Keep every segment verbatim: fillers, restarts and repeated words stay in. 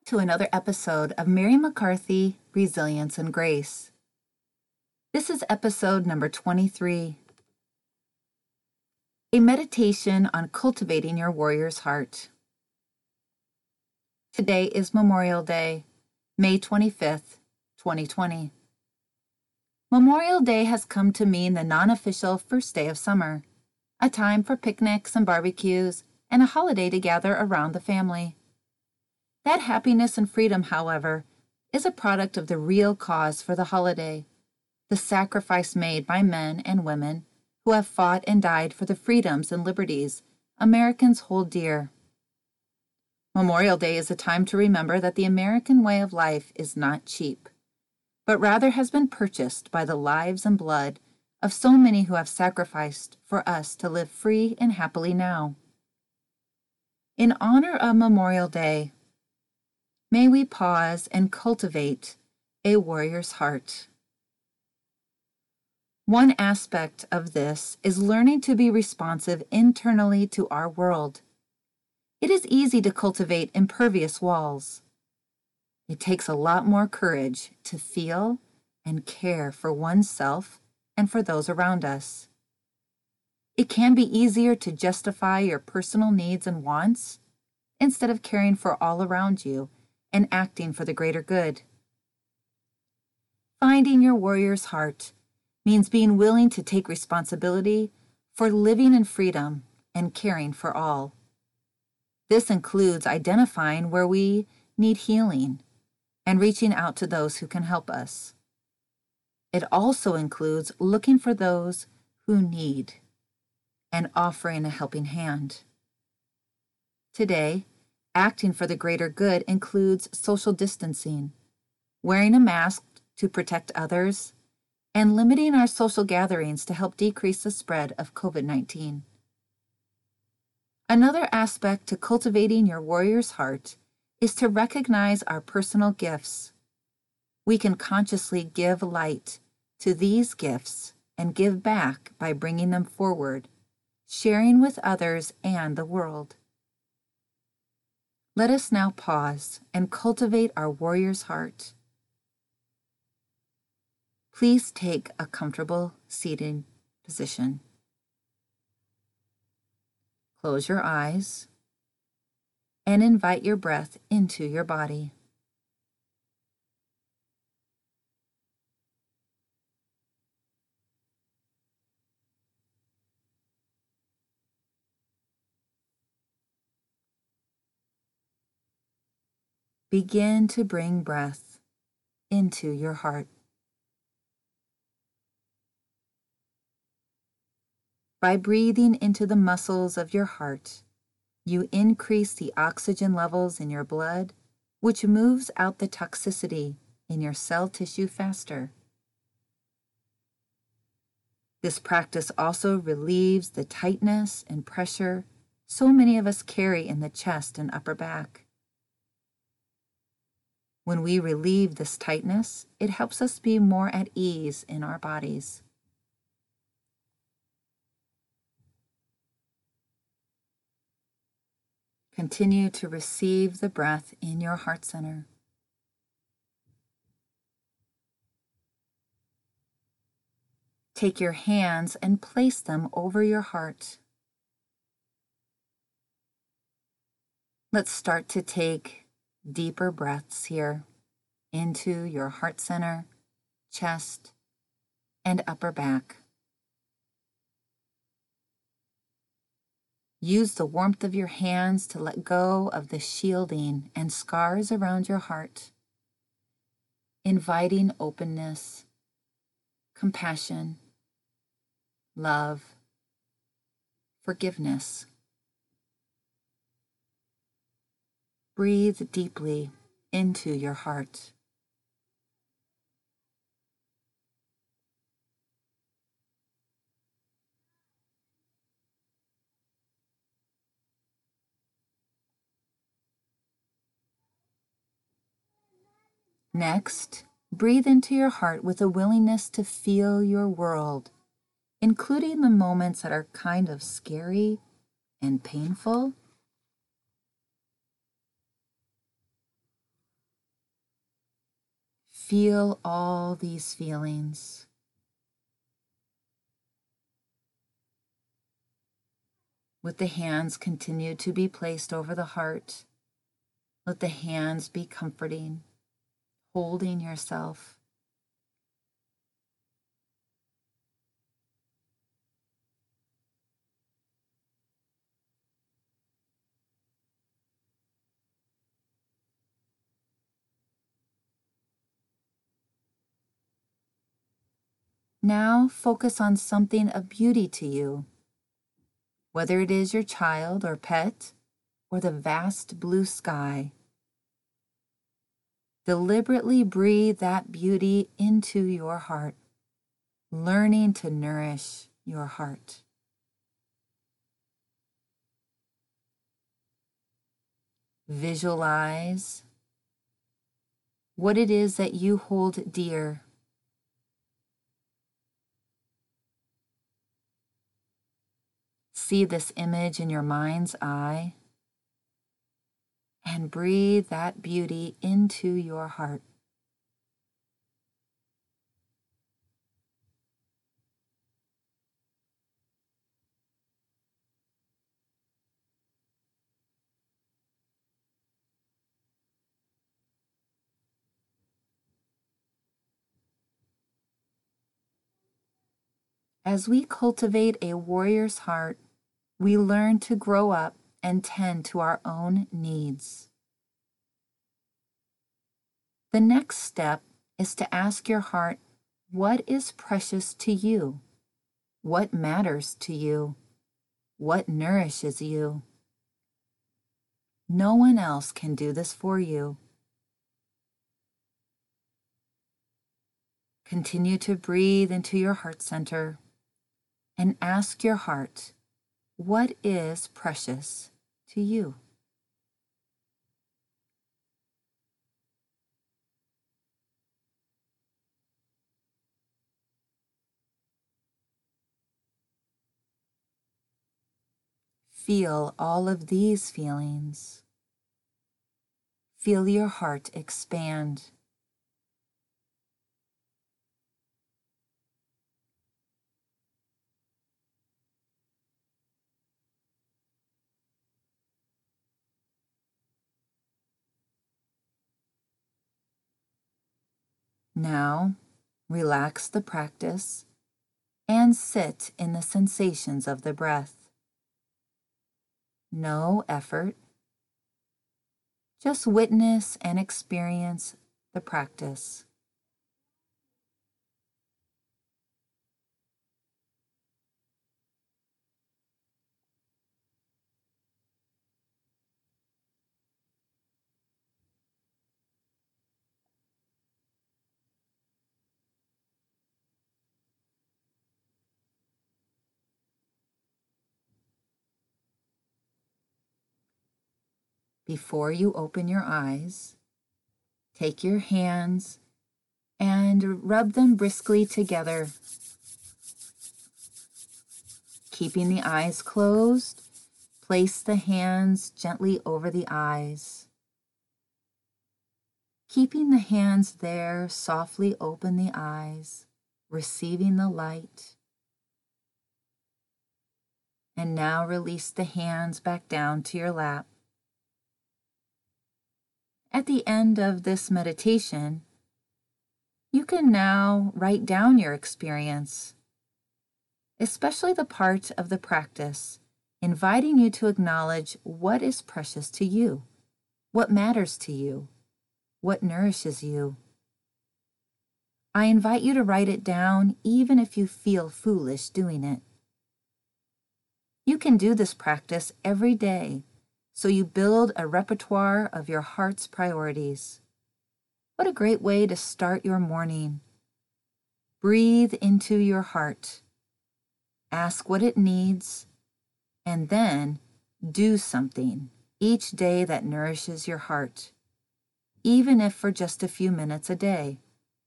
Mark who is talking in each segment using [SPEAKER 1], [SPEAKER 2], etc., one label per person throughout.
[SPEAKER 1] to another episode of Mary McCarthy, Resilience and Grace. This is episode number twenty-three, a meditation on cultivating your warrior's heart. Today is Memorial Day, May twenty-fifth, twenty twenty. Memorial Day has come to mean the non-official first day of summer, a time for picnics and barbecues, and a holiday to gather around the family. That happiness and freedom, however, is a product of the real cause for the holiday, the sacrifice made by men and women who have fought and died for the freedoms and liberties Americans hold dear. Memorial Day is a time to remember that the American way of life is not cheap, but rather has been purchased by the lives and blood of so many who have sacrificed for us to live free and happily now. In honor of Memorial Day, may we pause and cultivate a warrior's heart. One aspect of this is learning to be responsive internally to our world. It is easy to cultivate impervious walls. It takes a lot more courage to feel and care for oneself and for those around us. It can be easier to justify your personal needs and wants instead of caring for all around you and acting for the greater good. Finding your warrior's heart means being willing to take responsibility for living in freedom and caring for all. This includes identifying where we need healing and reaching out to those who can help us. It also includes looking for those who need and offering a helping hand. Today, acting for the greater good includes social distancing, wearing a mask to protect others, and limiting our social gatherings to help decrease the spread of COVID nineteen. Another aspect to cultivating your warrior's heart is to recognize our personal gifts. We can consciously give light to these gifts and give back by bringing them forward, sharing with others and the world. Let us now pause and cultivate our warrior's heart. Please take a comfortable seating position. Close your eyes and invite your breath into your body. Begin to bring breath into your heart. By breathing into the muscles of your heart, you increase the oxygen levels in your blood, which moves out the toxicity in your cell tissue faster. This practice also relieves the tightness and pressure so many of us carry in the chest and upper back. When we relieve this tightness, it helps us be more at ease in our bodies. Continue to receive the breath in your heart center. Take your hands and place them over your heart. Let's start to take deeper breaths here into your heart center, chest, and upper back. Use the warmth of your hands to let go of the shielding and scars around your heart, inviting openness, compassion, love, forgiveness. Breathe deeply into your heart. Next, breathe into your heart with a willingness to feel your world, including the moments that are kind of scary and painful. Feel all these feelings. With the hands continue to be placed over the heart, let the hands be comforting, holding yourself. Now focus on something of beauty to you, whether it is your child or pet or the vast blue sky. Deliberately breathe that beauty into your heart, learning to nourish your heart. Visualize what it is that you hold dear. See this image in your mind's eye and breathe that beauty into your heart. As we cultivate a warrior's heart, we learn to grow up and tend to our own needs. The next step is to ask your heart, what is precious to you? What matters to you? What nourishes you? No one else can do this for you. Continue to breathe into your heart center and ask your heart, what is precious to you? Feel all of these feelings. Feel your heart expand. Now, relax the practice and sit in the sensations of the breath. No effort. Just witness and experience the practice. Before you open your eyes, take your hands and rub them briskly together. Keeping the eyes closed, place the hands gently over the eyes. Keeping the hands there, softly open the eyes, receiving the light. And now release the hands back down to your lap. At the end of this meditation, you can now write down your experience, especially the part of the practice inviting you to acknowledge what is precious to you, what matters to you, what nourishes you. I invite you to write it down even if you feel foolish doing it. You can do this practice every day, so you build a repertoire of your heart's priorities. What a great way to start your morning. Breathe into your heart. Ask what it needs, and then do something each day that nourishes your heart, even if for just a few minutes a day.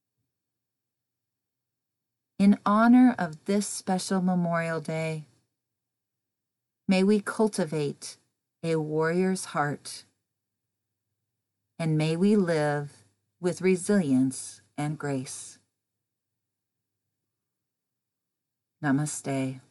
[SPEAKER 1] In honor of this special Memorial Day, may we cultivate a warrior's heart, and may we live with resilience and grace. Namaste.